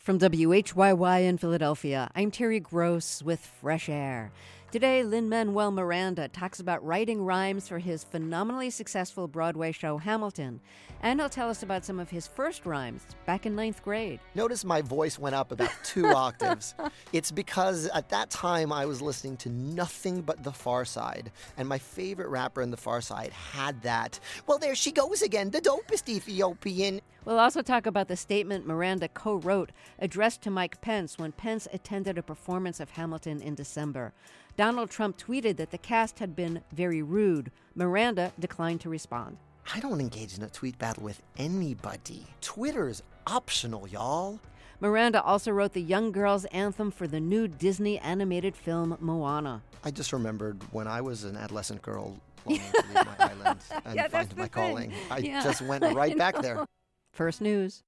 From WHYY in Philadelphia, I'm Terry Gross with Fresh Air. Today, Lin-Manuel Miranda talks about writing rhymes for his phenomenally successful Broadway show Hamilton. And he'll tell us about some of his first rhymes back in 9th grade. Notice my voice went up about 2 octaves. It's because at that time I was listening to nothing but The Far Side. And my favorite rapper in The Far Side had that, well, there she goes again, the dopest Ethiopian. We'll also talk about the statement Miranda co-wrote addressed to Mike Pence when Pence attended a performance of Hamilton in December. Donald Trump tweeted that the cast had been very rude. Miranda declined to respond. I don't engage in a tweet battle with anybody. Twitter's optional, y'all. Miranda also wrote the young girls' anthem for the new Disney animated film Moana. I just remembered when I was an adolescent girl longing to leave my island and find my calling. I just went right back there. First news.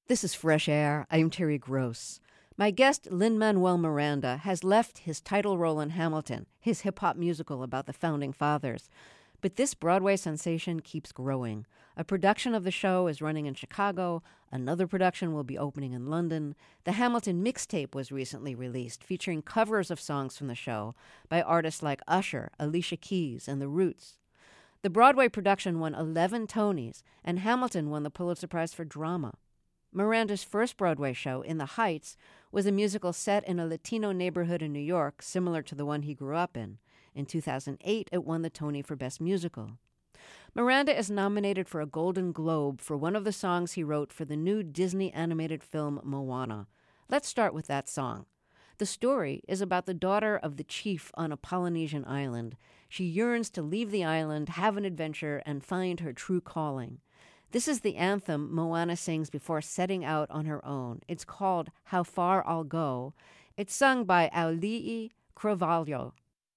This is Fresh Air. I'm Terry Gross. My guest, Lin-Manuel Miranda, has left his title role in Hamilton, his hip-hop musical about the Founding Fathers. But this Broadway sensation keeps growing. A production of the show is running in Chicago. Another production will be opening in London. The Hamilton mixtape was recently released, featuring covers of songs from the show by artists like Usher, Alicia Keys, and The Roots. The Broadway production won 11 Tonys, and Hamilton won the Pulitzer Prize for Drama. Miranda's first Broadway show, In the Heights, was a musical set in a Latino neighborhood in New York, similar to the one he grew up in. In 2008, it won the Tony for Best Musical. Miranda is nominated for a Golden Globe for one of the songs he wrote for the new Disney animated film Moana. Let's start with that song. The story is about the daughter of the chief on a Polynesian island. She yearns to leave the island, have an adventure, and find her true calling. This is the anthem Moana sings before setting out on her own. It's called How Far I'll Go. It's sung by Auli'i Cravalho.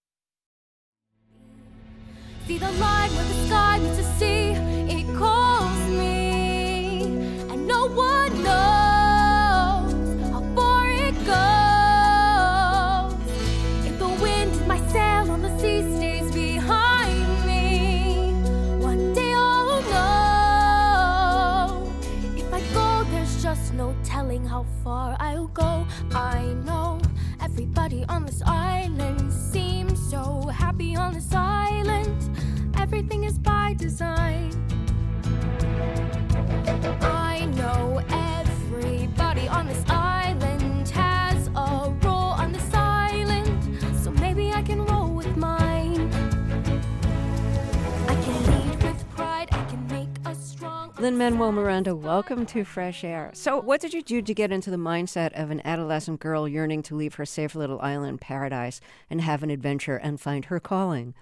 See the line where the sky meets the sea, it calls me, and no one knows how far it goes. If the wind in my sail on the sea stays behind me, one day I'll know. If I go, there's just no telling how far I'll go. I know everybody on this island seems so happy on this island. Everything is by design. I know everybody on this island has a role on this island, so maybe I can roll with mine. I can lead with pride, I can make a strong... Lin-Manuel Miranda, welcome to Fresh Air. So what did you do to get into the mindset of an adolescent girl yearning to leave her safe little island paradise and have an adventure and find her calling?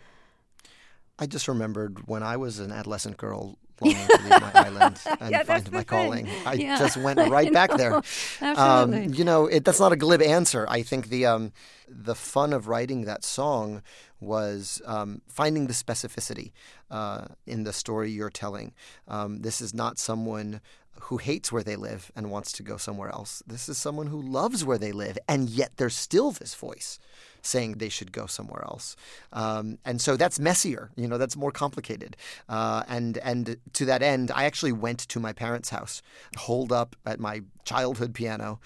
I just remembered when I was an adolescent girl longing to leave my island and find my calling. I just went right back there. Absolutely. That's not a glib answer. I think the fun of writing that song was finding the specificity in the story you're telling. This is not someone who hates where they live and wants to go somewhere else. This is someone who loves where they live, and yet there's still this voice saying they should go somewhere else. And so that's messier, that's more complicated. And to that end, I actually went to my parents' house, holed up at my childhood piano,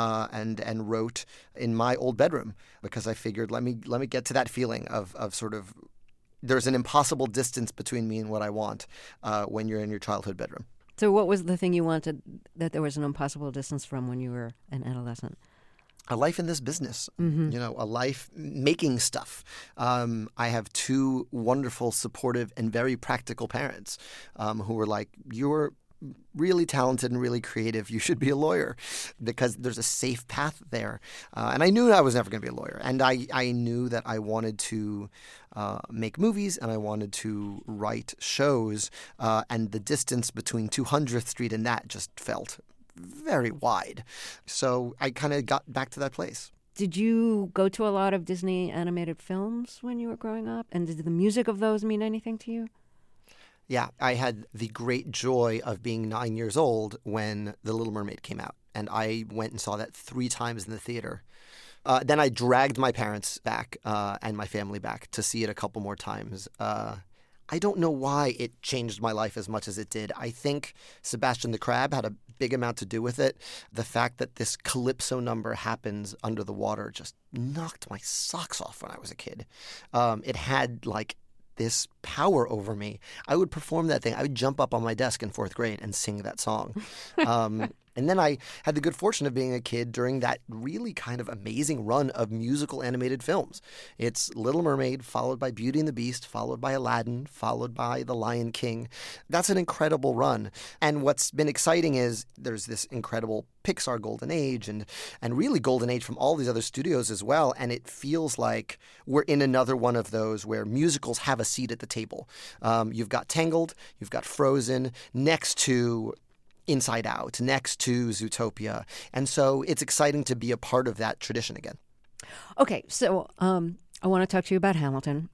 and wrote in my old bedroom, because I figured, let me get to that feeling of sort of, there's an impossible distance between me and what I want when you're in your childhood bedroom. So what was the thing you wanted that there was an impossible distance from when you were an adolescent? A life in this business, a life making stuff. I have two wonderful, supportive, and very practical parents who were like, you're really talented and really creative. You should be a lawyer, because there's a safe path there. And I knew I was never going to be a lawyer. And I knew that I wanted to make movies and I wanted to write shows. And the distance between 200th Street and that just felt very wide. So I kind of got back to that place. Did you go to a lot of Disney animated films when you were growing up? And did the music of those mean anything to you? Yeah, I had the great joy of being 9 years old when The Little Mermaid came out. And I went and saw that 3 times in the theater. Then I dragged my parents back and my family back to see it a couple more times. I don't know why it changed my life as much as it did. I think Sebastian the Crab had a big amount to do with it. The fact that this Calypso number happens under the water just knocked my socks off when I was a kid. It had this power over me. I would perform that thing. I would jump up on my desk in 4th grade and sing that song. And then I had the good fortune of being a kid during that really kind of amazing run of musical animated films. It's Little Mermaid, followed by Beauty and the Beast, followed by Aladdin, followed by The Lion King. That's an incredible run. And what's been exciting is there's this incredible Pixar Golden Age and really Golden Age from all these other studios as well. And it feels like we're in another one of those where musicals have a seat at the table. You've got Tangled, you've got Frozen, next to Inside Out, next to Zootopia. And so it's exciting to be a part of that tradition again. Okay, so I want to talk to you about Hamilton.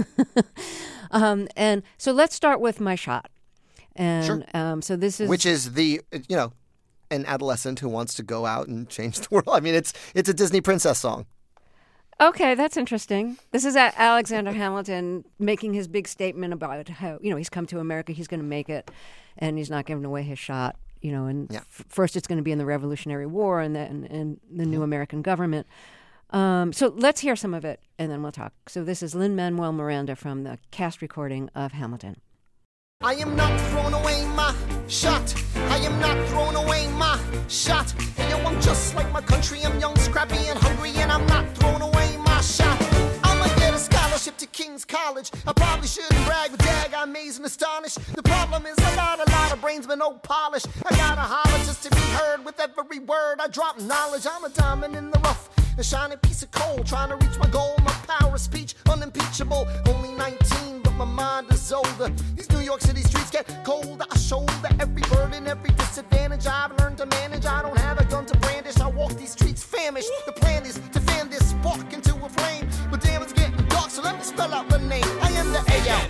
And so let's start with My Shot. And sure. So this is... Which is the, an adolescent who wants to go out and change the world. I mean, it's a Disney princess song. Okay, that's interesting. This is Alexander Hamilton making his big statement about how, he's come to America, he's going to make it, and he's not giving away his shot. First it's going to be in the Revolutionary War and then in the new American government. So let's hear some of it, and then we'll talk. So this is Lin-Manuel Miranda from the cast recording of Hamilton. I am not throwing away my shot. I am not throwing away my shot. And yo, I'm just like my country. I'm young, scrappy, and hungry, and I'm not throwing away my shot. I'ma get a scholarship to King's College. I probably shouldn't brag, but dag, I'm amazed and astonished. The problem is a lot of brains, but no polish. I gotta holler just to be heard with every word. I drop knowledge. I'm a diamond in the rough, a shining piece of coal, trying to reach my goal. My power of speech, unimpeachable. Only 19, but my mind is older. These New York City streets get colder. I shoulder every burden, every disadvantage. I've learned to manage. I don't have a gun to brandish. I walk these streets famished. The plan is to fan this spark into a flame. But damn, it's getting dark, so let me spell out the name. I am the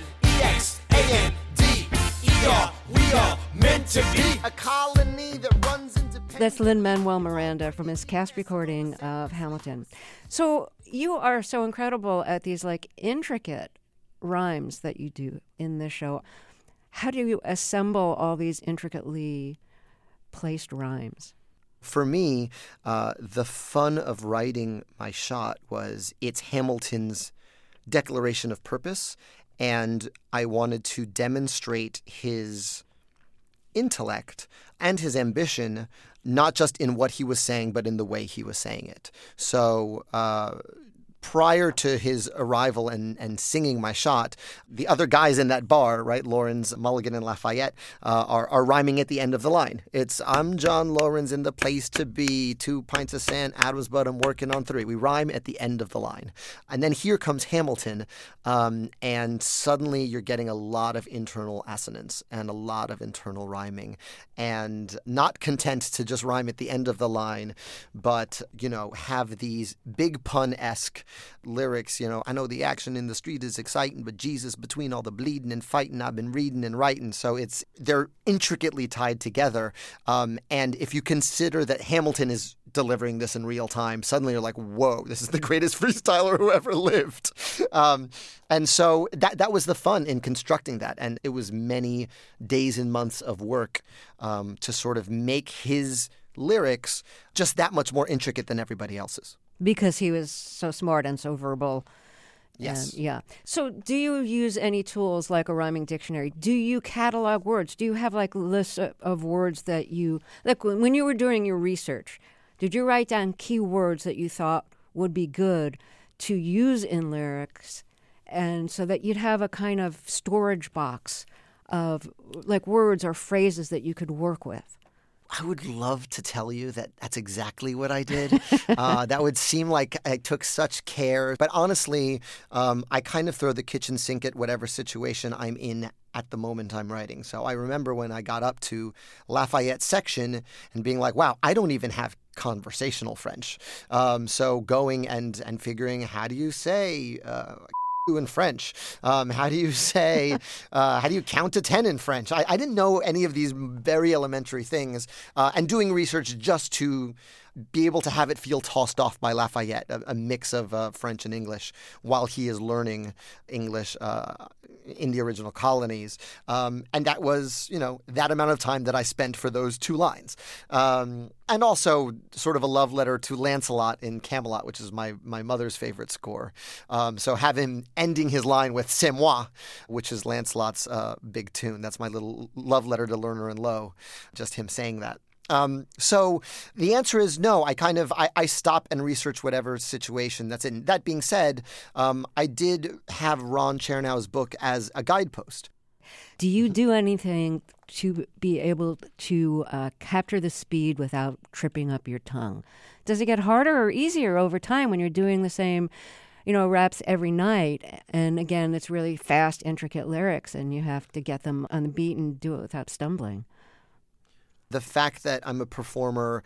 ALEXANDER. We are meant to be a colony that runs independent. That's Lin-Manuel Miranda from his cast recording of Hamilton. So you are so incredible at these intricate rhymes that you do in this show. How do you assemble all these intricately placed rhymes? For me, the fun of writing my shot was it's Hamilton's declaration of purpose, and I wanted to demonstrate his intellect and his ambition, not just in what he was saying, but in the way he was saying it. So prior to his arrival and singing my shot, the other guys in that bar, right, Laurens, Mulligan, and Lafayette, are rhyming at the end of the line. It's, I'm John Laurens in the place to be, 2 pints of St. Adams, but I'm working on 3. We rhyme at the end of the line. And then here comes Hamilton, and suddenly you're getting a lot of internal assonance and a lot of internal rhyming, and not content to just rhyme at the end of the line, but, have these big pun-esque lyrics. I know the action in the street is exciting, but Jesus, between all the bleeding and fighting, I've been reading and writing. So they're intricately tied together. And if you consider that Hamilton is delivering this in real time, suddenly you're like, whoa, this is the greatest freestyler who ever lived. And so that was the fun in constructing that. And it was many days and months of work to sort of make his lyrics just that much more intricate than everybody else's. Because he was so smart and so verbal. Yes. Yeah. So do you use any tools like a rhyming dictionary? Do you catalog words? Do you have lists of words that you, when you were doing your research, did you write down key words that you thought would be good to use in lyrics, and so that you'd have a kind of storage box of words or phrases that you could work with? I would love to tell you that that's exactly what I did. That would seem like I took such care. But honestly, I kind of throw the kitchen sink at whatever situation I'm in at the moment I'm writing. So I remember when I got up to Lafayette's section and being like, wow, I don't even have conversational French. So going and figuring, how do you say in French? How do you say, how do you count to 10 in French? I didn't know any of these very elementary things, and doing research just to be able to have it feel tossed off by Lafayette, a mix of French and English, while he is learning English in the original colonies. And that was, that amount of time that I spent for those 2 lines. And also sort of a love letter to Lancelot in Camelot, which is my mother's favorite score. So have him ending his line with C'est moi, which is Lancelot's big tune. That's my little love letter to Lerner and Loewe, just him saying that. So the answer is no. I stop and research whatever situation that's in. That being said, I did have Ron Chernow's book as a guidepost. Do you do anything to be able to capture the speed without tripping up your tongue? Does it get harder or easier over time when you're doing the same, raps every night? And again, it's really fast, intricate lyrics, and you have to get them on the beat and do it without stumbling. The fact that I'm a performer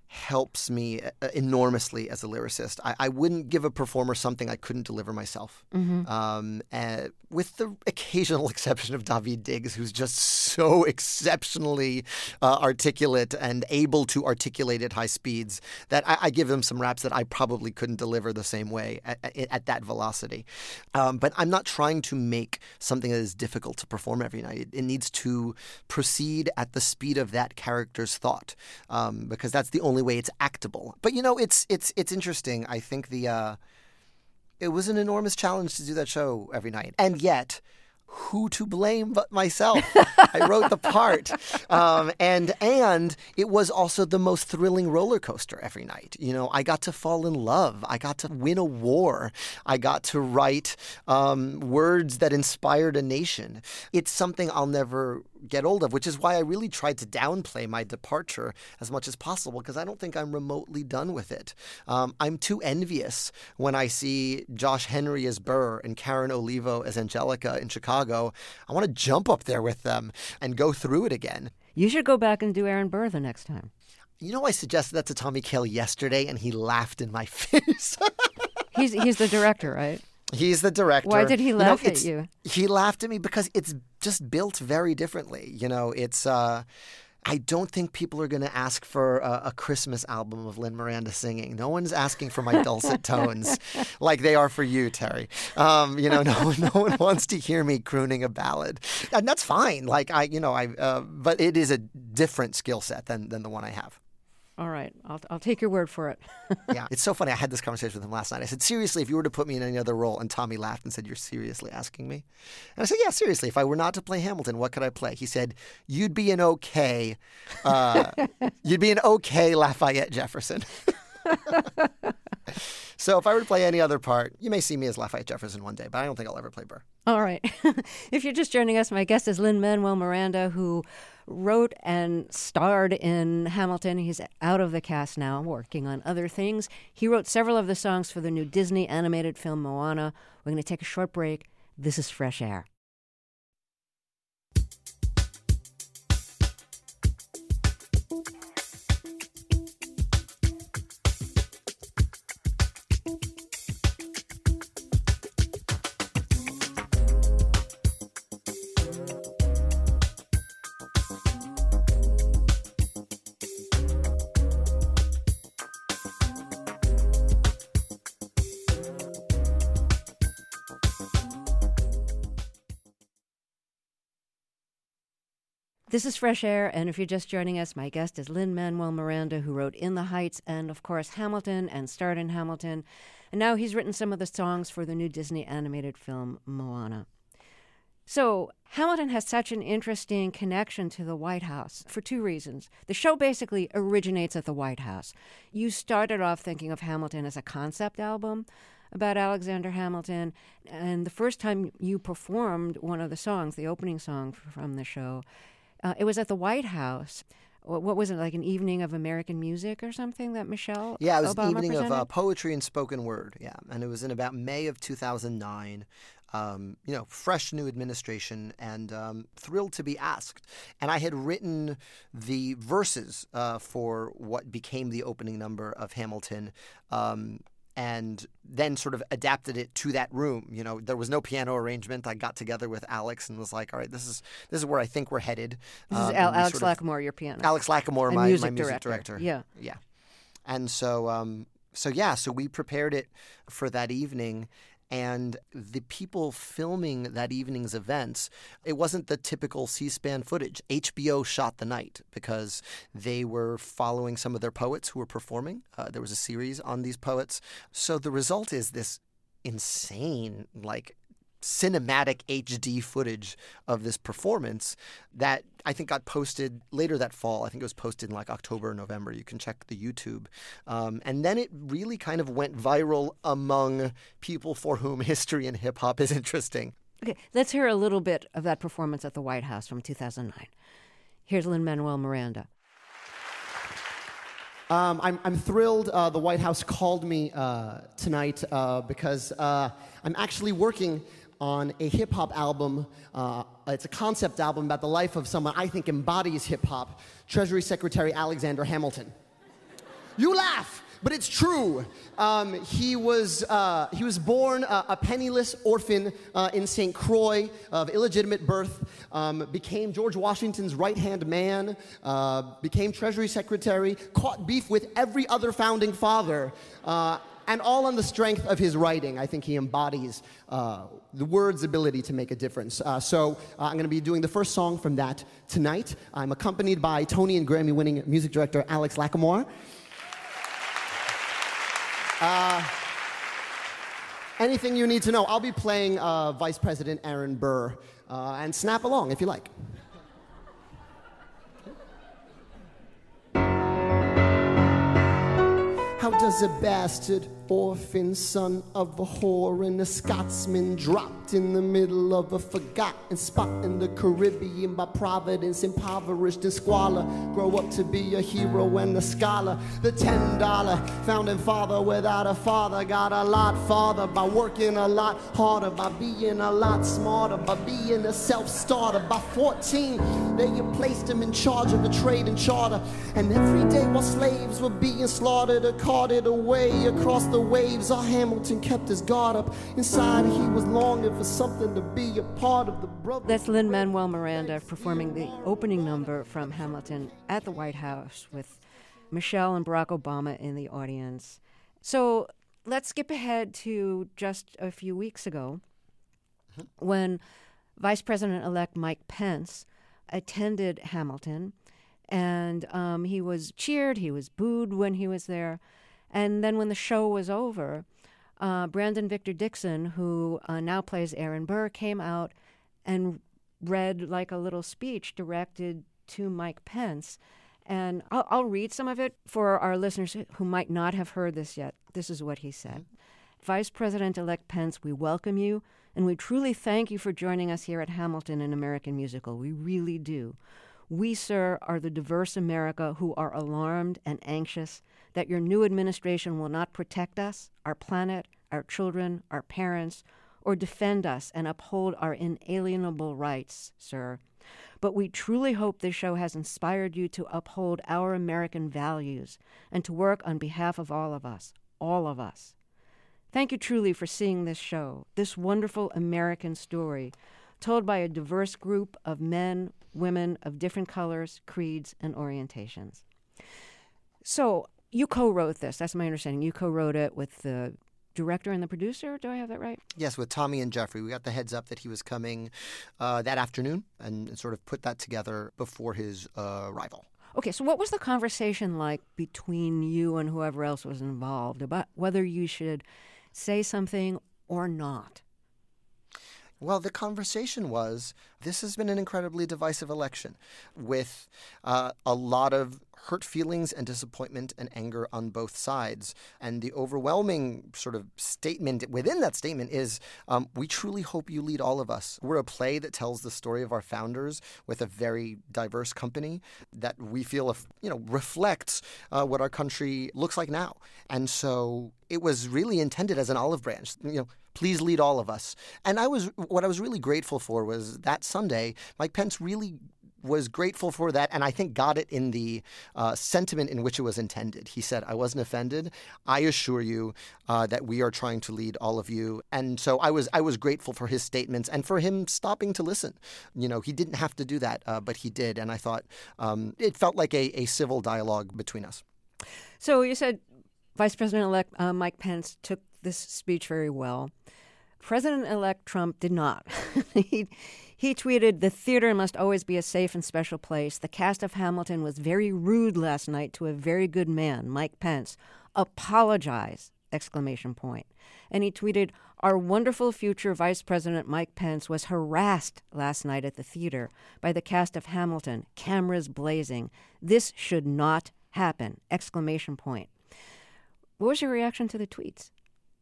helps me enormously as a lyricist. I wouldn't give a performer something I couldn't deliver myself. With the occasional exception of Daveed Diggs, who's just so exceptionally articulate and able to articulate at high speeds that I give him some raps that I probably couldn't deliver the same way at that velocity. But I'm not trying to make something that is difficult to perform every night. It needs to proceed at the speed of that character's thought, because that's the only way it's actable. But it's interesting. I think it was an enormous challenge to do that show every night, and yet, who to blame but myself? I wrote the part, and it was also the most thrilling roller coaster every night. I got to fall in love. I got to win a war. I got to write words that inspired a nation. It's something I'll never get old of, which is why I really tried to downplay my departure as much as possible, because I don't think I'm remotely done with it. I'm too envious when I see Josh Henry as Burr and Karen Olivo as Angelica in Chicago. I want to jump up there with them and go through it again. You should go back and do Aaron Burr the next time. I suggested that to Tommy Kail yesterday, and he laughed in my face. He's the director, right? He's the director. Why did he laugh at you? He laughed at me because it's just built very differently. It's I don't think people are going to ask for a Christmas album of Lin Miranda singing. No one's asking for my dulcet tones like they are for you, Terry. No one wants to hear me crooning a ballad, and that's fine. But it is a different skill set than the one I have. All right. I'll take your word for it. Yeah. It's so funny. I had this conversation with him last night. I said, seriously, if you were to put me in any other role, and Tommy laughed and said, you're seriously asking me? And I said, yeah, seriously. If I were not to play Hamilton, what could I play? He said, you'd be an okay Lafayette Jefferson. So if I were to play any other part, you may see me as Lafayette Jefferson one day, but I don't think I'll ever play Burr. All right. If you're just joining us, my guest is Lin-Manuel Miranda, who wrote and starred in Hamilton. He's out of the cast now, working on other things. He wrote several of the songs for the new Disney animated film Moana. We're going to take a short break. This is Fresh Air. This is Fresh Air, and if you're just joining us, my guest is Lin-Manuel Miranda, who wrote In the Heights and, of course, Hamilton and starred in Hamilton. And now he's written some of the songs for the new Disney animated film Moana. So Hamilton has such an interesting connection to the White House for two reasons. The show basically originates at the White House. You started off thinking of Hamilton as a concept album about Alexander Hamilton, and the first time you performed one of the songs, the opening song from the show, it was at the White House. What was it, like an evening of American music or something that Michelle Yeah, it was Obama an evening presented? of poetry and spoken word, yeah. And it was in about May of 2009. Fresh new administration, and thrilled to be asked. And I had written the verses for what became the opening number of Hamilton, and then sort of adapted it to that room. There was no piano arrangement. I got together with Alex and was like, all right, this is where I think we're headed. This is Alex Lacamoire, your pianist. Alex Lacamoire, my music director. Yeah. Yeah. And so we prepared it for that evening. And the people filming that evening's events, it wasn't the typical C-SPAN footage. HBO shot the night because they were following some of their poets who were performing. There was a series on these poets. So the result is this insane, cinematic HD footage of this performance that I think got posted later that fall. I think it was posted in October or November. You can check the YouTube. And then it really kind of went viral among people for whom history and hip hop is interesting. Okay, let's hear a little bit of that performance at the White House from 2009. Here's Lin-Manuel Miranda. I'm thrilled the White House called me tonight because I'm actually working on a hip-hop album. It's a concept album about the life of someone I think embodies hip-hop, Treasury Secretary Alexander Hamilton. You laugh, but it's true. He was born a penniless orphan in St. Croix of illegitimate birth, became George Washington's right-hand man, became Treasury Secretary, caught beef with every other founding father, and all on the strength of his writing. I think he embodies the word's ability to make a difference. So I'm going to be doing the first song from that tonight. I'm accompanied by Tony and Grammy-winning music director Alex Lacamoire. Anything you need to know. I'll be playing Vice President Aaron Burr, and snap along if you like. How does a bastard orphan son of a whore and a Scotsman dropped in the middle of a forgotten spot in the Caribbean by providence, impoverished in squalor, grow up to be a hero and a scholar? The $10 founding father without a father got a lot farther by working a lot harder, by being a lot smarter, by being a self-starter. By 14, they had placed him in charge of the trade and charter, and every day while slaves were being slaughtered or carted away across the waves, our Hamilton kept his guard up. Inside he was longing for something to be a part of the brother. That's Lin-Manuel Miranda performing the opening number from Hamilton at the White House with Michelle and Barack Obama in the audience. So let's skip ahead to just a few weeks ago when Vice President-elect Mike Pence attended Hamilton, and he was cheered, he was booed when he was there. And then when the show was over, Brandon Victor Dixon, who now plays Aaron Burr, came out and read like a little speech directed to Mike Pence. And I'll read some of it for our listeners who might not have heard this yet. This is what he said. Vice President-elect Pence, we welcome you, and we truly thank you for joining us here at Hamilton, an American musical. We really do. We, sir, are the diverse America who are alarmed and anxious that your new administration will not protect us, our planet, our children, our parents, or defend us and uphold our inalienable rights, sir. But we truly hope this show has inspired you to uphold our American values and to work on behalf of all of us, all of us. Thank you truly for seeing this show, this wonderful American story, told by a diverse group of men, women of different colors, creeds, and orientations. So you co-wrote this. That's my understanding. You co-wrote it with the director and the producer. Do I have that right? Yes, with Tommy and Jeffrey. We got the heads up that he was coming that afternoon and sort of put that together before his arrival. Okay, so what was the conversation like between you and whoever else was involved about whether you should say something or not? Well, the conversation was, this has been an incredibly divisive election with a lot of hurt feelings and disappointment and anger on both sides. And the overwhelming sort of statement within that statement is, we truly hope you lead all of us. We're a play that tells the story of our founders with a very diverse company that we feel, reflects what our country looks like now. And so it was really intended as an olive branch, please lead all of us. And what I was really grateful for was that Sunday, Mike Pence really was grateful for that, and I think got it in the sentiment in which it was intended. He said, I wasn't offended. I assure you that we are trying to lead all of you. And so I was grateful for his statements and for him stopping to listen. He didn't have to do that, but he did. And I thought it felt like a civil dialogue between us. So you said Vice President-elect Mike Pence took this speech very well. President-elect Trump did not. He tweeted, "The theater must always be a safe and special place. The cast of Hamilton was very rude last night to a very good man, Mike Pence. Apologize!" ! And he tweeted, "Our wonderful future Vice President Mike Pence was harassed last night at the theater by the cast of Hamilton, cameras blazing. This should not happen!" ! What was your reaction to the tweets?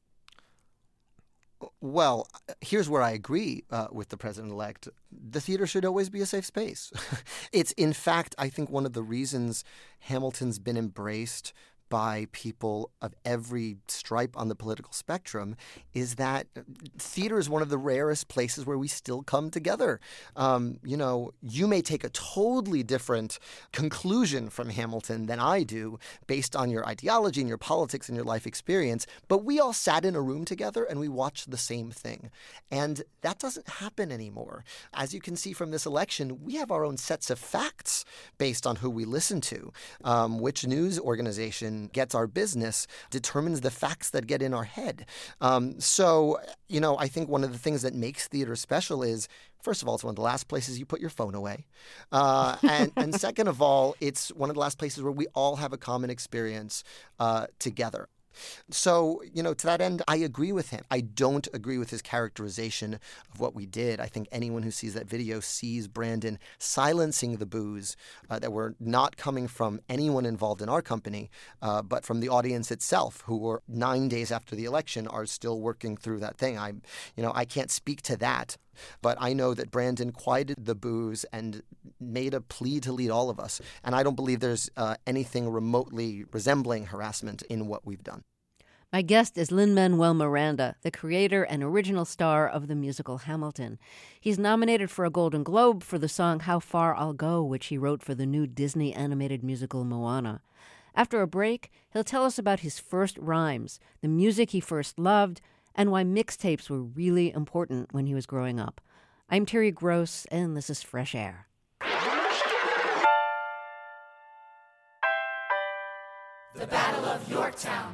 Well, here's where I agree with the president-elect. The theater should always be a safe space. It's, in fact, I think one of the reasons Hamilton's been embraced by people of every stripe on the political spectrum is that theater is one of the rarest places where we still come together. You may take a totally different conclusion from Hamilton than I do based on your ideology and your politics and your life experience, but we all sat in a room together and we watched the same thing. And that doesn't happen anymore. As you can see from this election, we have our own sets of facts based on who we listen to. Which news organization gets our business determines the facts that get in our head. I think one of the things that makes theater special is, first of all, it's one of the last places you put your phone away. And second of all, it's one of the last places where we all have a common experience together. So, to that end, I agree with him. I don't agree with his characterization of what we did. I think anyone who sees that video sees Brandon silencing the boos that were not coming from anyone involved in our company, but from the audience itself, who were 9 days after the election are still working through that thing. I can't speak to that. But I know that Brandon quieted the boos and made a plea to lead all of us. And I don't believe there's anything remotely resembling harassment in what we've done. My guest is Lin-Manuel Miranda, the creator and original star of the musical Hamilton. He's nominated for a Golden Globe for the song How Far I'll Go, which he wrote for the new Disney animated musical Moana. After a break, he'll tell us about his first rhymes, the music he first loved, and why mixtapes were really important when he was growing up. I'm Terry Gross, and this is Fresh Air. The Battle of Yorktown,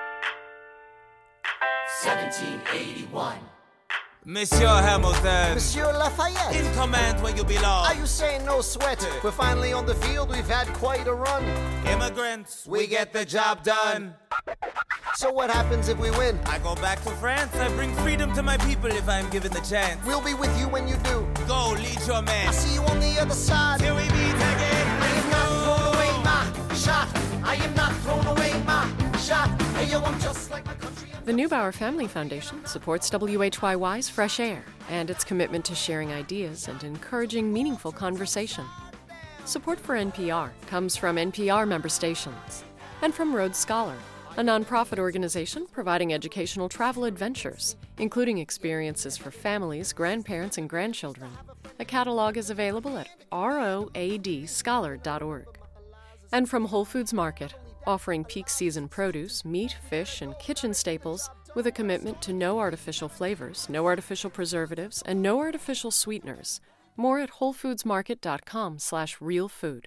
1781. Monsieur Hamilton, Monsieur Lafayette, in command where you belong. are you saying no sweat? We're finally on the field. We've had quite a run. Immigrants, we get the job done. So what happens if we win? I go back to France. I bring freedom to my people if I'm given the chance. We'll be with you when you do. Go, lead your man. I'll see you on the other side. Till we meet again. I am not throwing away my shot. I am not throwing away my shot. Hey, yo, I'm just like my country. The Neubauer Family Foundation supports WHYY's Fresh Air and its commitment to sharing ideas and encouraging meaningful conversation. Support for NPR comes from NPR member stations and from Rhodes Scholar, a nonprofit organization providing educational travel adventures, including experiences for families, grandparents, and grandchildren. A catalog is available at roadscholar.org. And from Whole Foods Market, offering peak season produce, meat, fish, and kitchen staples with a commitment to no artificial flavors, no artificial preservatives, and no artificial sweeteners. More at wholefoodsmarket.com/realfood.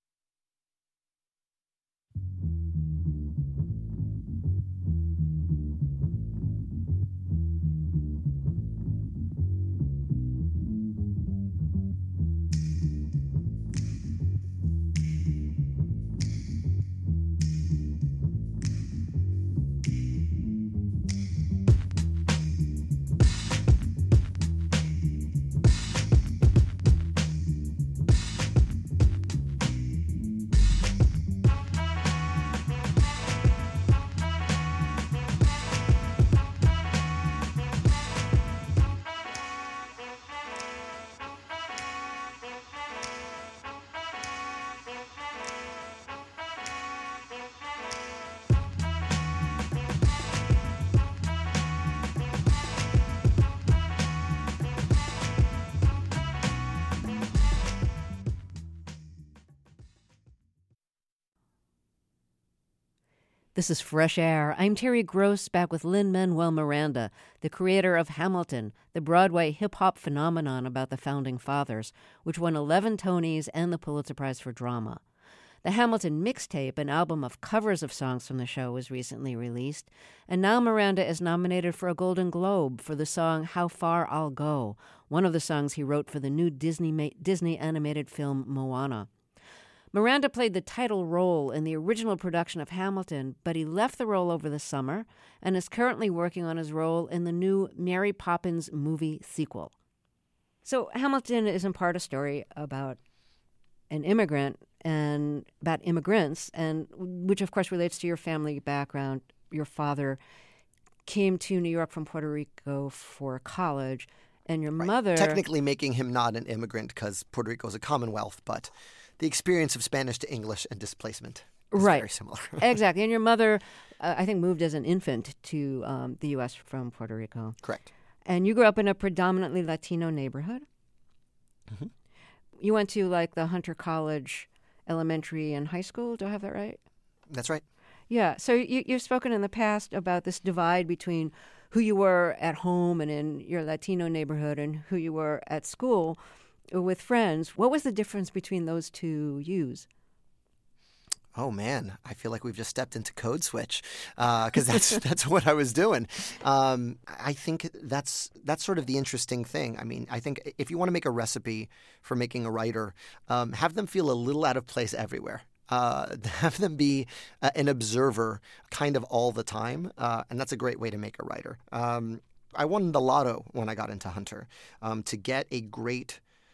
This is Fresh Air. I'm Terry Gross, back with Lin-Manuel Miranda, the creator of Hamilton, the Broadway hip-hop phenomenon about the Founding Fathers, which won 11 Tonys and the Pulitzer Prize for Drama. The Hamilton mixtape, an album of covers of songs from the show, was recently released, and now Miranda is nominated for a Golden Globe for the song How Far I'll Go, one of the songs he wrote for the new Disney animated film Moana. Miranda played the title role in the original production of Hamilton, but he left the role over the summer and is currently working on his role in the new Mary Poppins movie sequel. So Hamilton is in part a story about an immigrant and about immigrants, and which of course relates to your family background. Your father came to New York from Puerto Rico for college, and your mother... Technically making him not an immigrant because Puerto Rico is a commonwealth, but... the experience of Spanish to English and displacement. is Right. very similar. Exactly. And your mother, I think, moved as an infant to the U.S. from Puerto Rico. Correct. And you grew up in a predominantly Latino neighborhood. Mm-hmm. You went to like the Hunter College Elementary and High School. Do I have that right? That's right. Yeah. So you've spoken in the past about this divide between who you were at home and in your Latino neighborhood and who you were at school with friends. What was the difference between those two yous? Oh man, I feel like we've just stepped into Code Switch because that's what I was doing. I think that's sort of the interesting thing. I mean, I think if you want to make a recipe for making a writer, have them feel a little out of place everywhere. Have them be an observer kind of all the time, and that's a great way to make a writer. I won the lotto when I got into Hunter to get a great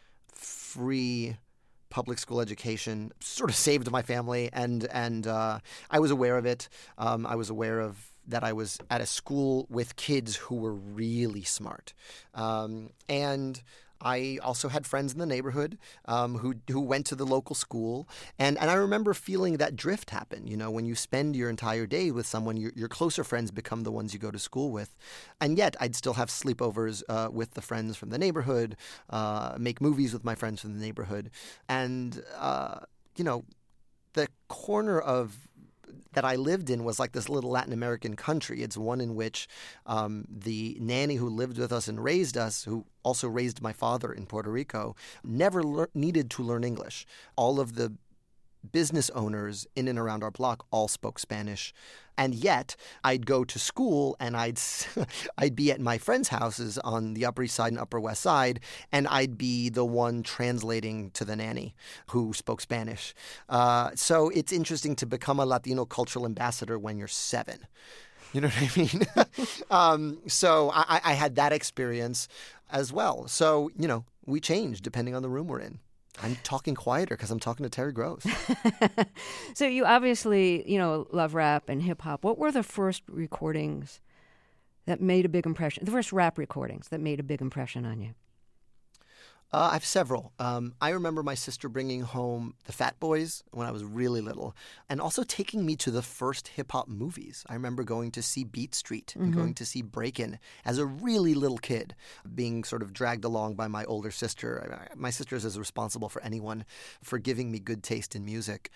free public school education sort of saved my family, and I was aware of it. I was aware of that I was at a school with kids who were really smart, and I also had friends in the neighborhood who went to the local school, and I remember feeling that drift happen. You know, when you spend your entire day with someone, your closer friends become the ones you go to school with, and yet I'd still have sleepovers with the friends from the neighborhood, make movies with my friends from the neighborhood, and you know, the corner of that I lived in was like this little Latin American country. It's one in which the nanny who lived with us and raised us, who also raised my father in Puerto Rico, never needed to learn English. All of the business owners in and around our block all spoke Spanish. And yet I'd go to school and I'd be at my friends' houses on the Upper East Side and Upper West Side, and I'd be the one translating to the nanny who spoke Spanish. So it's interesting to become a Latino cultural ambassador when you're 7. You know what I mean? So I had that experience as well. So, you know, we change depending on the room we're in. I'm talking quieter because I'm talking to Terry Gross. So you obviously, you know, love rap and hip hop. What were the first recordings that made a big impression? The first rap recordings that made a big impression on you? I have several. I remember my sister bringing home the Fat Boys when I was really little, and also taking me to the first hip-hop movies. I remember going to see Beat Street and going to see Breakin' as a really little kid, being sort of dragged along by my older sister. My sister is as responsible for anyone for giving me good taste in music.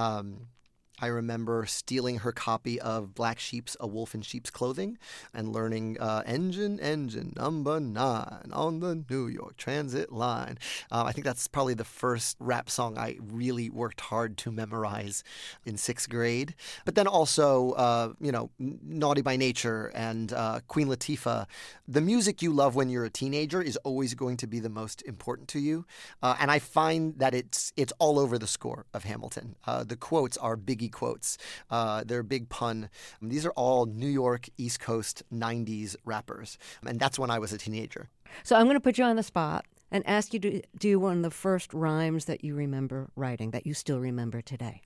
I remember stealing her copy of Black Sheep's A Wolf in Sheep's Clothing and learning engine, number 9 on the New York Transit line. I think that's probably the first rap song I really worked hard to memorize in 6th grade. But then also, you know, Naughty by Nature and Queen Latifah. The music you love when you're a teenager is always going to be the most important to you. And I find that it's all over the score of Hamilton. The quotes are Biggie quotes. They're a big pun. These are all New York, East Coast, 90s rappers. And that's when I was a teenager. So I'm going to put you on the spot and ask you to do one of the first rhymes that you remember writing, that you still remember today.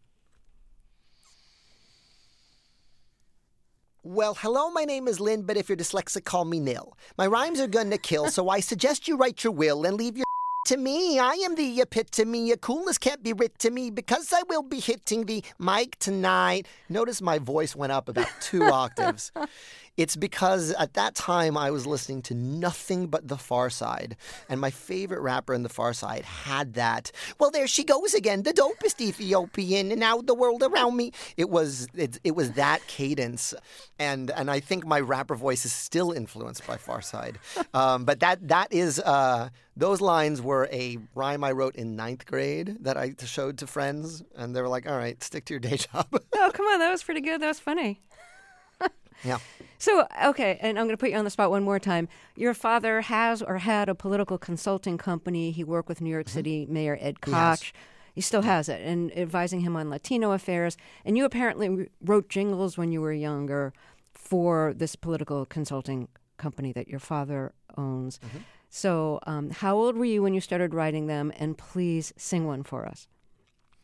Well, hello, my name is Lynn, but if you're dyslexic, call me Nil. My rhymes are gonna kill, so I suggest you write your will and leave your to me. I am the epitome. Your coolness can't be writ to me because I will be hitting the mic tonight. Notice my voice went up about 2 octaves. It's because at that time I was listening to nothing but The Far Side, and my favorite rapper in The Far Side had that, well, there she goes again, the dopest Ethiopian, and now the world around me. It was that cadence, and I think my rapper voice is still influenced by Far Side. But that is, those lines were a rhyme I wrote in 9th grade that I showed to friends, and they were like, all right, stick to your day job. Oh, come on, that was pretty good. That was funny. Yeah. So, okay, and I'm going to put you on the spot one more time. Your father has or had a political consulting company. He worked with New York City Mayor Ed Koch. He still has it, and advising him on Latino affairs. And you apparently wrote jingles when you were younger for this political consulting company that your father owns. So how old were you when you started writing them? And please sing one for us.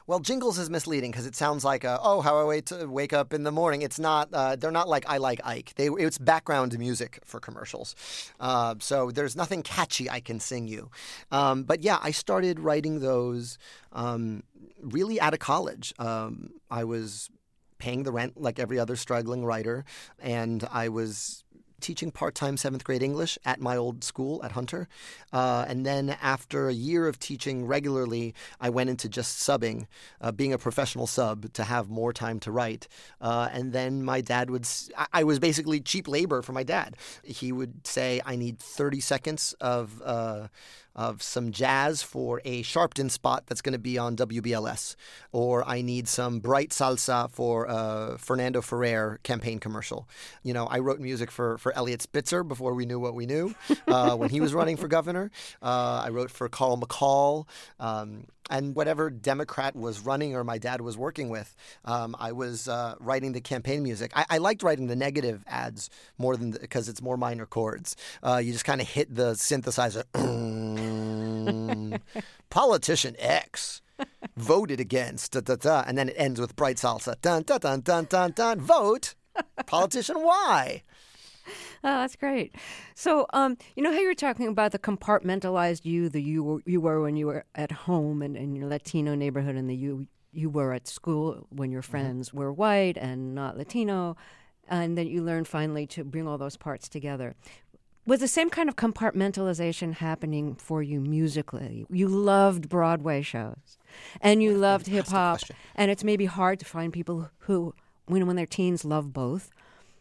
Well, jingles is misleading because it sounds like, how I wake up in the morning. It's not, they're not like I Like Ike. It's background music for commercials. So there's nothing catchy I can sing you. But yeah, I started writing those really out of college. I was paying the rent like every other struggling writer, and I was teaching part-time 7th grade English at my old school at Hunter. And then after a year of teaching regularly, I went into just subbing, being a professional sub to have more time to write. And then my dad I was basically cheap labor for my dad. He would say, I need 30 seconds of some jazz for a Sharpton spot that's going to be on WBLS. Or I need some bright salsa for a Fernando Ferrer campaign commercial. You know, I wrote music for Elliot Spitzer before we knew what we knew when he was running for governor. I wrote for Carl McCall. And whatever Democrat was running or my dad was working with, I was writing the campaign music. I liked writing the negative ads more than because it's more minor chords. You just kind of hit the synthesizer. Politician X voted against, and then it ends with bright salsa. Dun, dun, dun, dun, dun, dun, vote. Politician Y. Oh, that's great. So, you know how you were talking about the compartmentalized you, the you were when you were at home and in your Latino neighborhood, and the you were at school when your friends were white and not Latino, and then you learned finally to bring all those parts together. Was the same kind of compartmentalization happening for you musically? You loved Broadway shows, and you loved hip hop, and it's maybe hard to find people who, when they're teens, love both.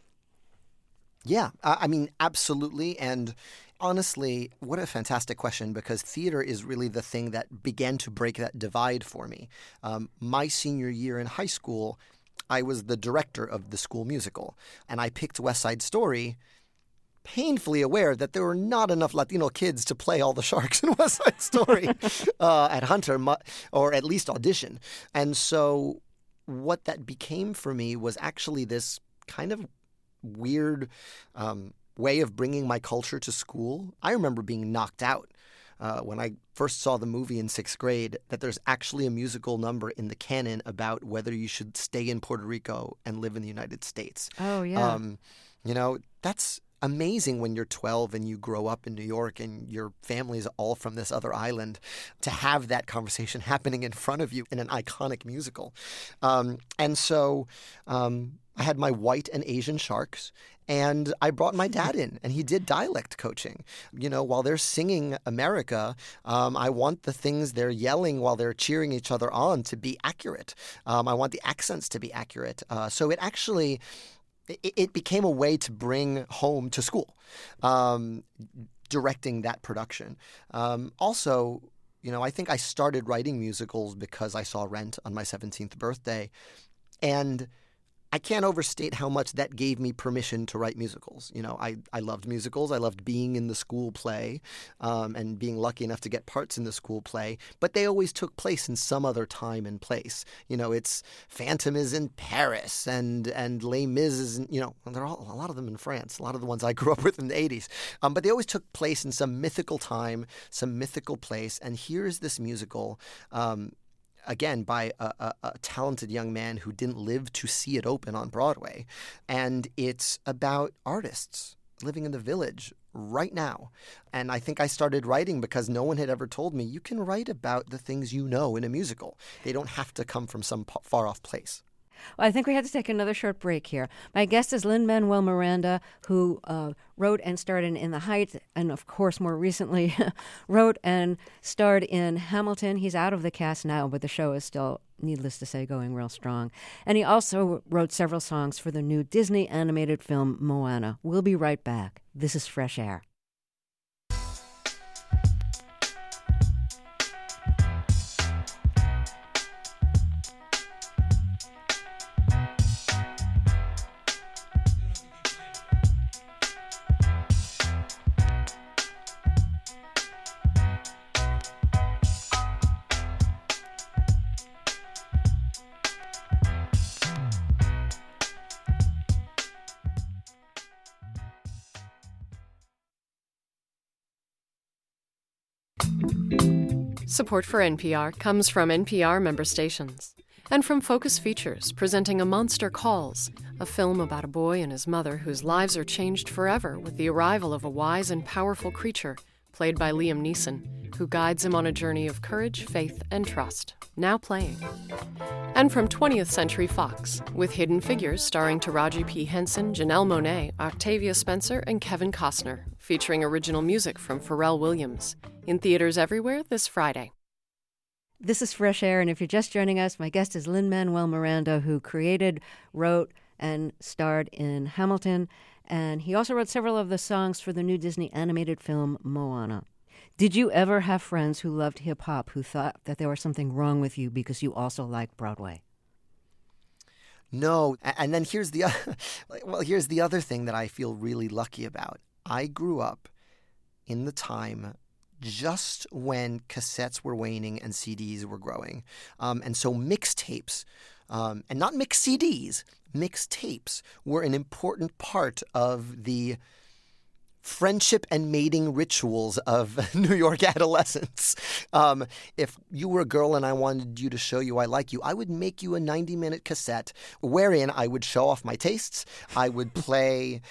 Yeah, I mean, absolutely. And honestly, what a fantastic question, because theater is really the thing that began to break that divide for me. My senior year in high school, I was the director of the school musical, and I picked West Side Story, painfully aware that there were not enough Latino kids to play all the sharks in West Side Story at Hunter, or at least audition. And so what that became for me was actually this kind of weird way of bringing my culture to school. I remember being knocked out when I first saw the movie in 6th grade that there's actually a musical number in the canon about whether you should stay in Puerto Rico and live in the United States. Oh, yeah. You know, that's amazing when you're 12 and you grow up in New York and your family's all from this other island, to have that conversation happening in front of you in an iconic musical. And so I had my white and Asian sharks, and I brought my dad in, and he did dialect coaching. You know, while they're singing America, I want the things they're yelling while they're cheering each other on to be accurate. I want the accents to be accurate. So it actually, it became a way to bring home to school, directing that production. Also, you know, I think I started writing musicals because I saw Rent on my 17th birthday, and I can't overstate how much that gave me permission to write musicals. You know, I loved musicals. I loved being in the school play and being lucky enough to get parts in the school play. But they always took place in some other time and place. You know, it's Phantom is in Paris and Les Mis is in, you know, they're all, a lot of them in France, a lot of the ones I grew up with in the 80s. But they always took place in some mythical time, some mythical place. And here's this musical, again, by a talented young man who didn't live to see it open on Broadway. And it's about artists living in the village right now. And I think I started writing because no one had ever told me, you can write about the things you know in a musical. They don't have to come from some far-off place. Well, I think we had to take another short break here. My guest is Lin-Manuel Miranda, who wrote and starred in The Heights, and of course, more recently, wrote and starred in Hamilton. He's out of the cast now, but the show is still, needless to say, going real strong. And he also wrote several songs for the new Disney animated film Moana. We'll be right back. This is Fresh Air. Support for NPR comes from NPR member stations. And from Focus Features, presenting A Monster Calls, a film about a boy and his mother whose lives are changed forever with the arrival of a wise and powerful creature, played by Liam Neeson, who guides him on a journey of courage, faith, and trust, now playing. And from 20th Century Fox, with Hidden Figures starring Taraji P. Henson, Janelle Monáe, Octavia Spencer, and Kevin Costner, featuring original music from Pharrell Williams. In theaters everywhere this Friday. This is Fresh Air, and if you're just joining us, my guest is Lin-Manuel Miranda, who created, wrote, and starred in Hamilton, and he also wrote several of the songs for the new Disney animated film Moana. Did you ever have friends who loved hip-hop who thought that there was something wrong with you because you also liked Broadway? No, and then here's the other thing that I feel really lucky about. I grew up in the time just when cassettes were waning and CDs were growing. And so mixtapes, and not mixed CDs, mixtapes were an important part of the friendship and mating rituals of New York adolescence. If you were a girl and I wanted you to show you I like you, I would make you a 90-minute cassette wherein I would show off my tastes. I would play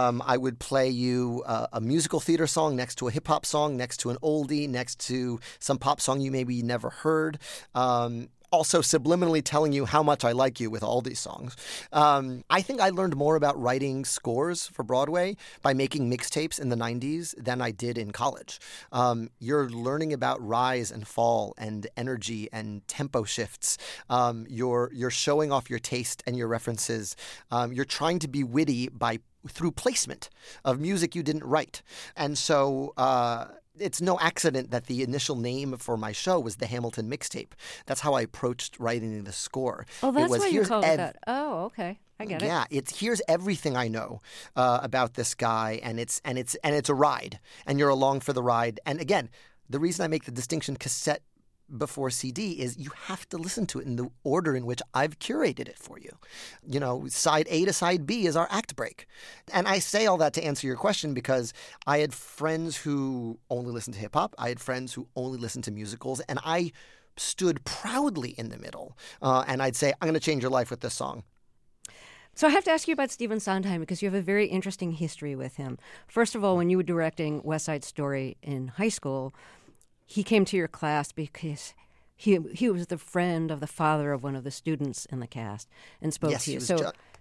you a musical theater song next to a hip-hop song, next to an oldie, next to some pop song you maybe never heard. Also subliminally telling you how much I like you with all these songs. I think I learned more about writing scores for Broadway by making mixtapes in the 90s than I did in college. You're learning about rise and fall and energy and tempo shifts. You're showing off your taste and your references. You're trying to be witty through placement of music you didn't write. And so it's no accident that the initial name for my show was the Hamilton Mixtape. That's how I approached writing the score. Oh, that's why you called it that. Oh, okay. I get it. Yeah, here's everything I know about this guy, and it's a ride, and you're along for the ride. And again, the reason I make the distinction cassette before CD is you have to listen to it in the order in which I've curated it for you. You know, side A to side B is our act break. And I say all that to answer your question because I had friends who only listened to hip hop. I had friends who only listened to musicals, and I stood proudly in the middle. And I'd say, I'm going to change your life with this song. So I have to ask you about Stephen Sondheim because you have a very interesting history with him. First of all, when you were directing West Side Story in high school, he came to your class because he was the friend of the father of one of the students in the cast and spoke to you. He's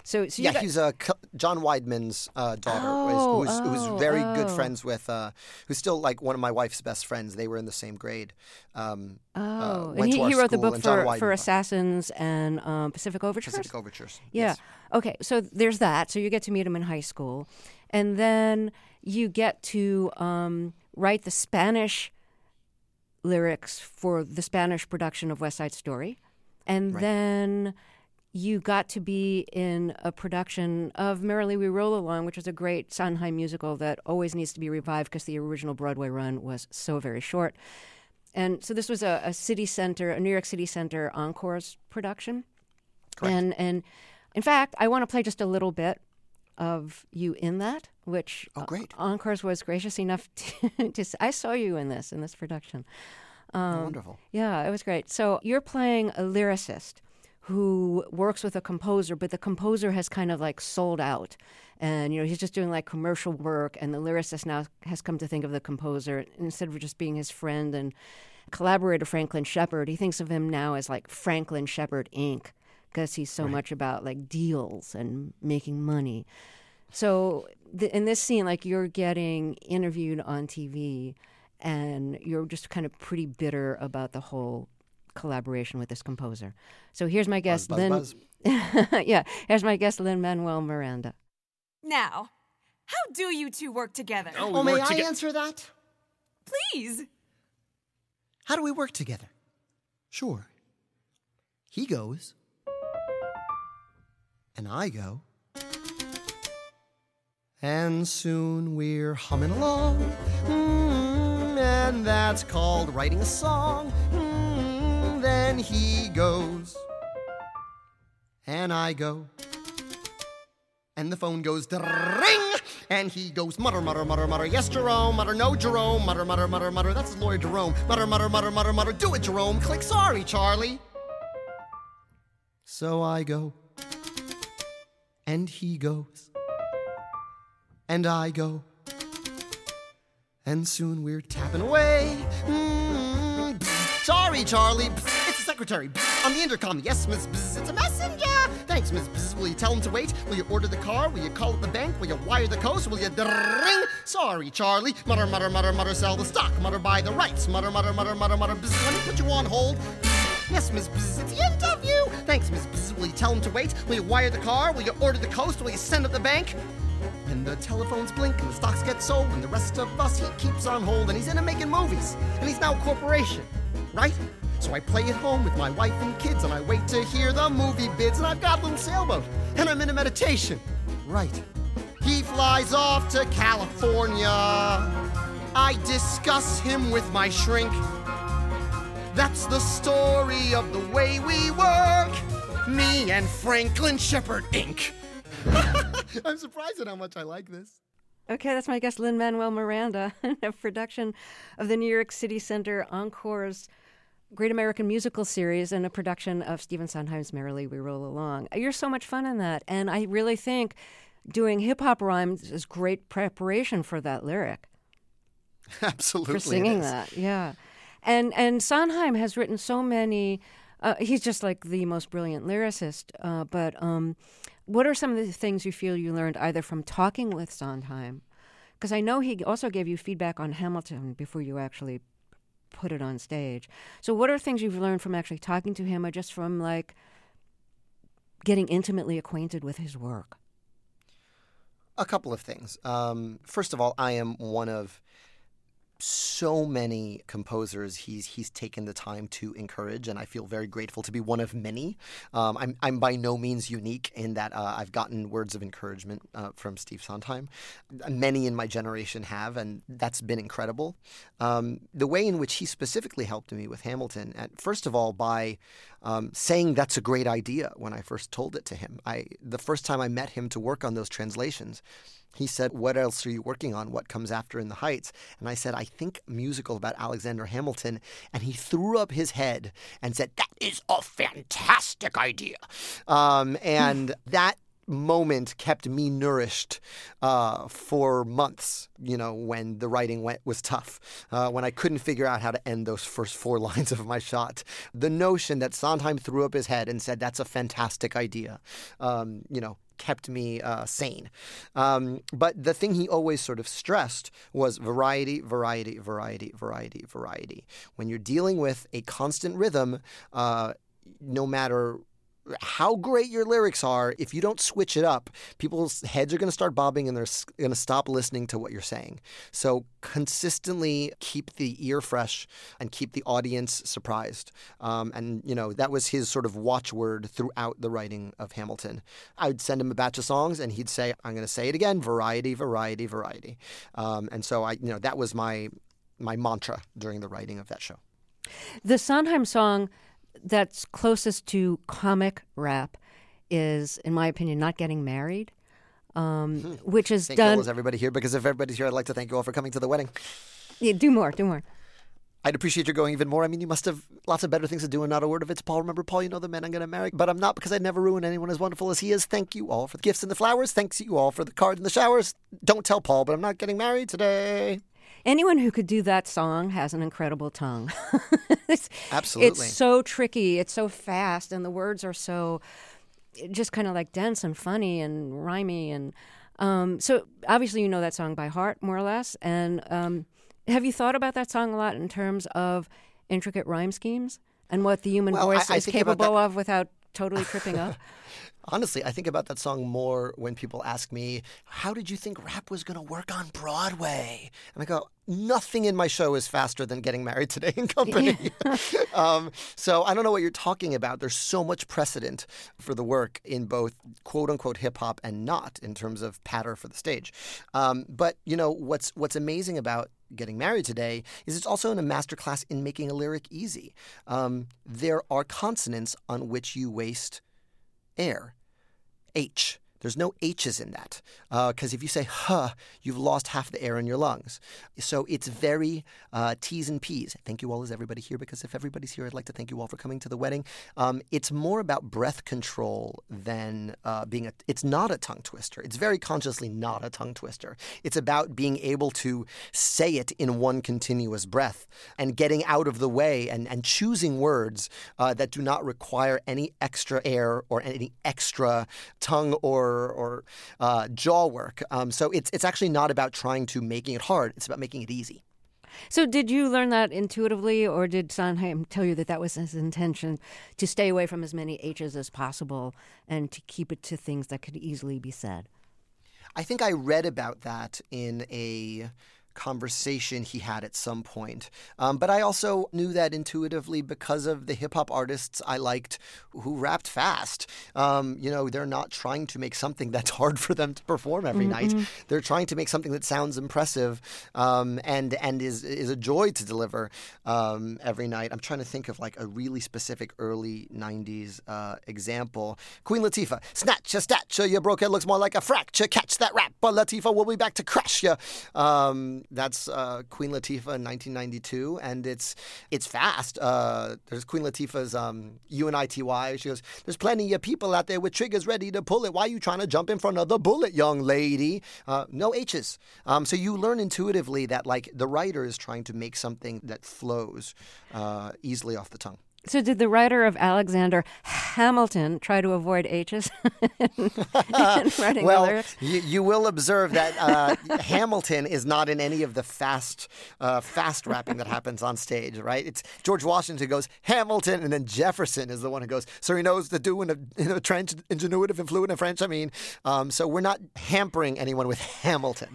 John Weidman's daughter, who's very good friends with, who's still like one of my wife's best friends. They were in the same grade. And he wrote the book for Assassins and Pacific Overtures? Pacific Overtures, yeah. Yes. Okay, so there's that. So you get to meet him in high school. And then you get to write the Spanish lyrics for the Spanish production of West Side Story. And then you got to be in a production of Merrily We Roll Along, which is a great Sondheim musical that always needs to be revived because the original Broadway run was so very short. And so this was a New York City Center Encores production. Correct. And in fact, I want to play just a little bit of you in that, which great. Encores was gracious enough to I saw you in this production. Wonderful. Yeah, it was great. So you're playing a lyricist who works with a composer, but the composer has kind of like sold out. And, he's just doing like commercial work, and the lyricist now has come to think of the composer, instead of just being his friend and collaborator, Franklin Shepard, he thinks of him now as like Franklin Shepard Inc., because he's so much about like deals and making money. So in this scene, like you're getting interviewed on TV and you're just kind of pretty bitter about the whole collaboration with this composer. So here's my guest, Buzz. here's my guest, Lin-Manuel Miranda. Now, how do you two work together? Oh, may I answer that? Please. How do we work together? Sure. He goes, and I go, and soon we're humming along, and that's called writing a song. Then he goes, and I go, and the phone goes ring, And he goes, mutter, mutter, mutter, mutter, yes, Jerome, mutter, no, Jerome, mutter, mutter, mutter, mutter, that's his lawyer, Jerome, mutter, mutter, mutter, mutter, mutter, do it, Jerome, click, sorry, Charlie. So I go, and he goes, and I go, and soon we're tapping away. Sorry, Charlie. It's the secretary. On the intercom. Yes, Miss Bzz, it's a messenger. Thanks, Miss Bzz. Will you tell him to wait? Will you order the car? Will you call up the bank? Will you wire the coast? Will you ring? Sorry, Charlie. Mutter, mutter, mutter, mutter, sell the stock. Mutter, buy the rights. Mutter, mutter, mutter, mutter, mutter, Bzz. Let me put you on hold. Yes, Miss Bzz, it's the interview. Thanks, Miss Bzz. Will you tell him to wait? Will you wire the car? Will you order the coast? Will you send up the bank? And the telephones blink and the stocks get sold and the rest of us he keeps on hold and he's into making movies and he's now a corporation, right? So I play at home with my wife and kids and I wait to hear the movie bids and I've got a little sailboat and I'm in a meditation, right? He flies off to California. I discuss him with my shrink. That's the story of the way we work. Me and Franklin Shepard, Inc. I'm surprised at how much I like this. Okay, that's my guest, Lin-Manuel Miranda, a production of the New York City Center Encore's Great American Musical Series and a production of Stephen Sondheim's Merrily We Roll Along. You're so much fun in that, and I really think doing hip-hop rhymes is great preparation for that lyric. Absolutely. For singing that, yeah. And Sondheim has written so many... he's just like the most brilliant lyricist, but what are some of the things you feel you learned either from talking with Sondheim? Because I know he also gave you feedback on Hamilton before you actually put it on stage. So what are things you've learned from actually talking to him or just from like getting intimately acquainted with his work? A couple of things. First of all, I am one of so many composers he's taken the time to encourage, and I feel very grateful to be one of many. I'm by no means unique in that I've gotten words of encouragement from Steve Sondheim. Many in my generation have, and that's been incredible. The way in which he specifically helped me with Hamilton, first of all, by saying that's a great idea when I first told it to him. The first time I met him to work on those translations, he said, what else are you working on? What comes after In the Heights? And I said, I think a musical about Alexander Hamilton. And he threw up his head and said, that is a fantastic idea. And that moment kept me nourished for months, when the writing was tough, when I couldn't figure out how to end those first 4 lines of my shot. The notion that Sondheim threw up his head and said, that's a fantastic idea, kept me sane. But the thing he always sort of stressed was variety, variety, variety, variety, variety. When you're dealing with a constant rhythm, no matter how great your lyrics are, if you don't switch it up, people's heads are going to start bobbing and they're going to stop listening to what you're saying. So consistently keep the ear fresh and keep the audience surprised. And that was his sort of watchword throughout the writing of Hamilton. I would send him a batch of songs and he'd say, I'm going to say it again, variety, variety, variety. And so that was my mantra during the writing of that show. The Sondheim song that's closest to comic rap is, in my opinion, Not Getting Married, which is thank done... you all as everybody here, because if everybody's here, I'd like to thank you all for coming to the wedding. Yeah, do more. I'd appreciate your going even more. I mean, you must have lots of better things to do and not a word of it to Paul. Remember, Paul, you know the man I'm going to marry, but I'm not, because I'd never ruin anyone as wonderful as he is. Thank you all for the gifts and the flowers. Thanks you all for the card and the showers. Don't tell Paul, but I'm not getting married today. Anyone who could do that song has an incredible tongue. Absolutely. It's so tricky. It's so fast. And the words are so just kind of like dense and funny and rhymey. And so obviously you know that song by heart, more or less. And have you thought about that song a lot in terms of intricate rhyme schemes and what the human voice is capable of without totally tripping up? Honestly, I think about that song more when people ask me, how did you think rap was going to work on Broadway? And I go, nothing in my show is faster than Getting Married Today in Company. So I don't know what you're talking about. There's so much precedent for the work in both quote-unquote hip-hop and not in terms of patter for the stage. But, what's amazing about Getting Married Today is it's also in a masterclass in making a lyric easy. There are consonants on which you waste air. H, There's no H's in that. Because if you say huh, you've lost half the air in your lungs. So it's very T's and P's. Thank you all as everybody here, because if everybody's here, I'd like to thank you all for coming to the wedding. It's more about breath control than it's not a tongue twister. It's very consciously not a tongue twister. It's about being able to say it in one continuous breath and getting out of the way and choosing words that do not require any extra air or any extra tongue or jaw work. So it's actually not about trying to making it hard. It's about making it easy. So did you learn that intuitively, or did Sondheim tell you that was his intention, to stay away from as many H's as possible and to keep it to things that could easily be said? I think I read about that in a conversation he had at some point. But I also knew that intuitively because of the hip-hop artists I liked who rapped fast. They're not trying to make something that's hard for them to perform every night. They're trying to make something that sounds impressive and is a joy to deliver every night. I'm trying to think of like a really specific early 90s example. Queen Latifah, snatch your stature, your broke head looks more like a fracture. Catch that rap, but Latifah will be back to crash you. That's Queen Latifah in 1992, and it's fast. There's Queen Latifah's UNITY. She goes, "There's plenty of people out there with triggers ready to pull it. Why are you trying to jump in front of the bullet, young lady?" No H's. So you learn intuitively that like the writer is trying to make something that flows easily off the tongue. So did the writer of Alexander Hamilton try to avoid H's in writing the lyrics? You will observe that Hamilton is not in any of the fast rapping that happens on stage, right? It's George Washington who goes, Hamilton, and then Jefferson is the one who goes, so he knows to do in a trench, ingenuitive and fluent in French. I mean, so we're not hampering anyone with Hamilton.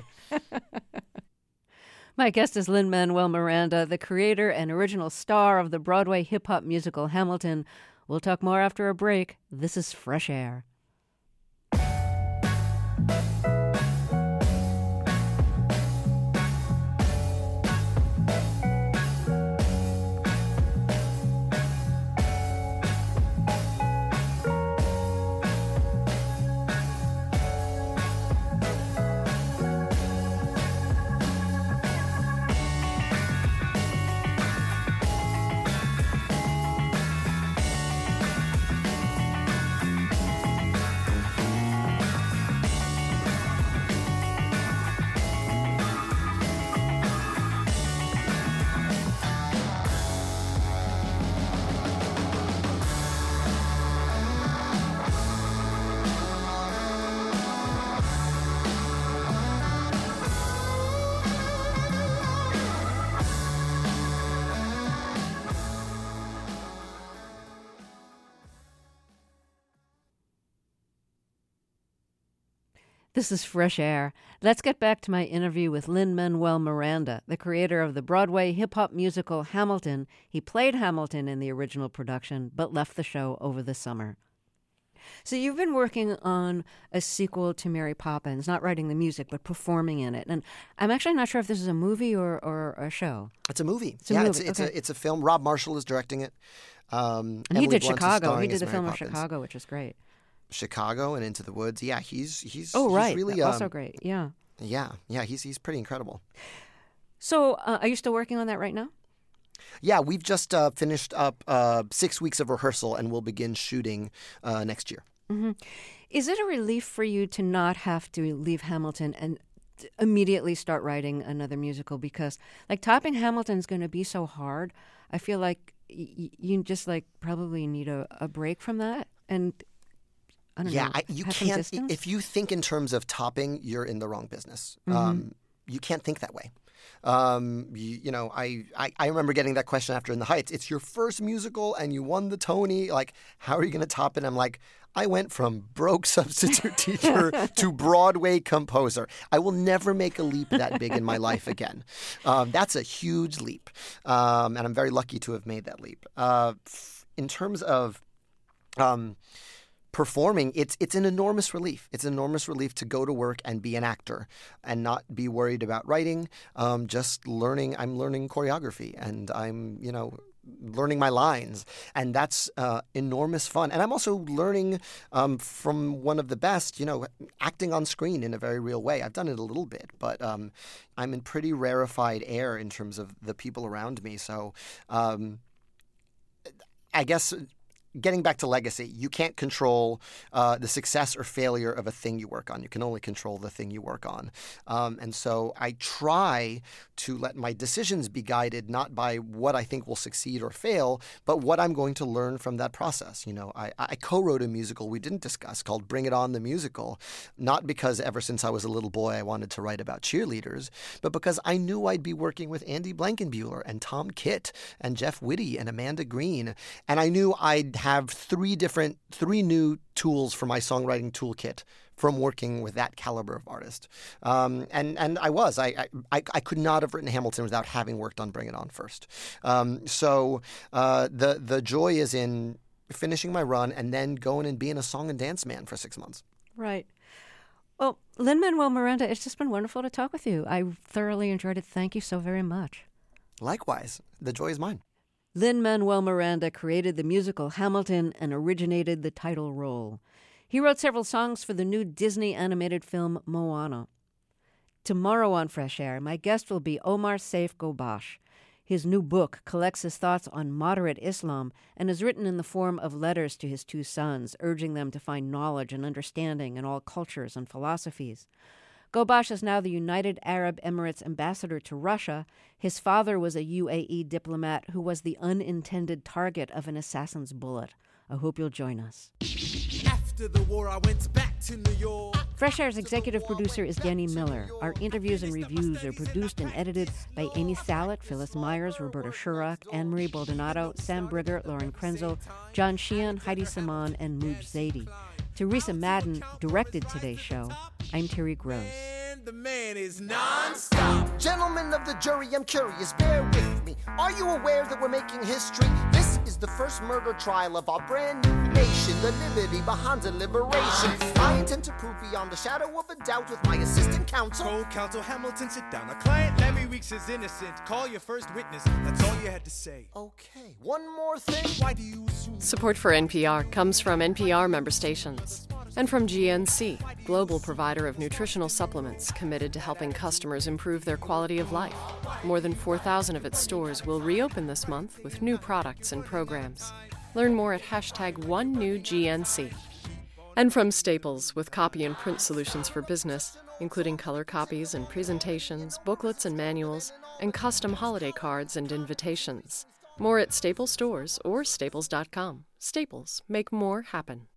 My guest is Lin-Manuel Miranda, the creator and original star of the Broadway hip-hop musical Hamilton. We'll talk more after a break. This is Fresh Air. This is Fresh Air. Let's get back to my interview with Lin-Manuel Miranda, the creator of the Broadway hip-hop musical Hamilton. He played Hamilton in the original production, but left the show over the summer. So you've been working on a sequel to Mary Poppins, not writing the music, but performing in it. And I'm actually not sure if this is a movie or a show. It's a movie. It's a movie. It's a film. Rob Marshall is directing it. And he did Chicago. He did the film of Chicago, which is great. Chicago and Into the Woods. Yeah, he's right. Really also great. Yeah. Yeah, he's pretty incredible. So, are you still working on that right now? Yeah, we've just finished up 6 weeks of rehearsal, and we'll begin shooting next year. Mm-hmm. Is it a relief for you to not have to leave Hamilton and immediately start writing another musical? Because, like, topping Hamilton is going to be so hard. I feel like you just, like, probably need a break from that. And I don't know. You can't. If you think in terms of topping, you're in the wrong business. Mm-hmm. You can't think that way. I remember getting that question after In the Heights. It's your first musical and you won the Tony. Like, how are you going to top it? I'm like, I went from broke substitute teacher to Broadway composer. I will never make a leap that big in my life again. That's a huge leap. And I'm very lucky to have made that leap. In terms of performing, it's an enormous relief. It's an enormous relief to go to work and be an actor and not be worried about writing. Just learning. I'm learning choreography, and I'm, learning my lines, and that's enormous fun. And I'm also learning from one of the best, acting on screen in a very real way. I've done it a little bit, but I'm in pretty rarefied air in terms of the people around me. So I guess getting back to legacy, you can't control the success or failure of a thing you work on. You can only control the thing you work on. And so I try to let my decisions be guided not by what I think will succeed or fail, but what I'm going to learn from that process. I co-wrote a musical we didn't discuss called Bring It On the Musical, not because ever since I was a little boy I wanted to write about cheerleaders, but because I knew I'd be working with Andy Blankenbuehler and Tom Kitt and Jeff Whitty and Amanda Green, and I knew I'd have three new tools for my songwriting toolkit from working with that caliber of artist. And I could not have written Hamilton without having worked on Bring It On first. So the joy is in finishing my run and then going and being a song and dance man for 6 months. Right. Well, Lin-Manuel Miranda, it's just been wonderful to talk with you. I thoroughly enjoyed it. Thank you so very much. Likewise. The joy is mine. Lin-Manuel Miranda created the musical Hamilton and originated the title role. He wrote several songs for the new Disney animated film Moana. Tomorrow on Fresh Air, my guest will be Omar Saif Ghobash. His new book collects his thoughts on moderate Islam and is written in the form of letters to his two sons, urging them to find knowledge and understanding in all cultures and philosophies. Ghobash is now the United Arab Emirates ambassador to Russia. His father was a UAE diplomat who was the unintended target of an assassin's bullet. I hope you'll join us. After the war, I went back to New York. Fresh Air's executive producer is Denny Miller. Our interviews and reviews are produced and edited by Amy Salet, Phyllis Myers, Roberta Shurak, Anne-Marie Baldonado, Sam Brigger, Lauren Krenzel, John Sheehan, Heidi Saman, and Mooj Zadie. Teresa Madden directed today's show. I'm Terry Gross. The man is non-stop. Gentlemen of the jury, I'm curious, bear with me. Are you aware that we're making history? This is the first murder trial of our brand new nation, the liberty behind deliberation. I intend to prove beyond the shadow of a doubt with my assistant counsel. Co-counsel Hamilton, sit down. Our client Larry Weeks is innocent. Call your first witness. That's all you had to say. Okay, one more thing. Why do you assume? Support for NPR comes from NPR member stations. And from GNC, global provider of nutritional supplements committed to helping customers improve their quality of life. More than 4,000 of its stores will reopen this month with new products and programs. Learn more at #OneNewGNC. And from Staples, with copy and print solutions for business, including color copies and presentations, booklets and manuals, and custom holiday cards and invitations. More at Staples stores or staples.com. Staples, make more happen.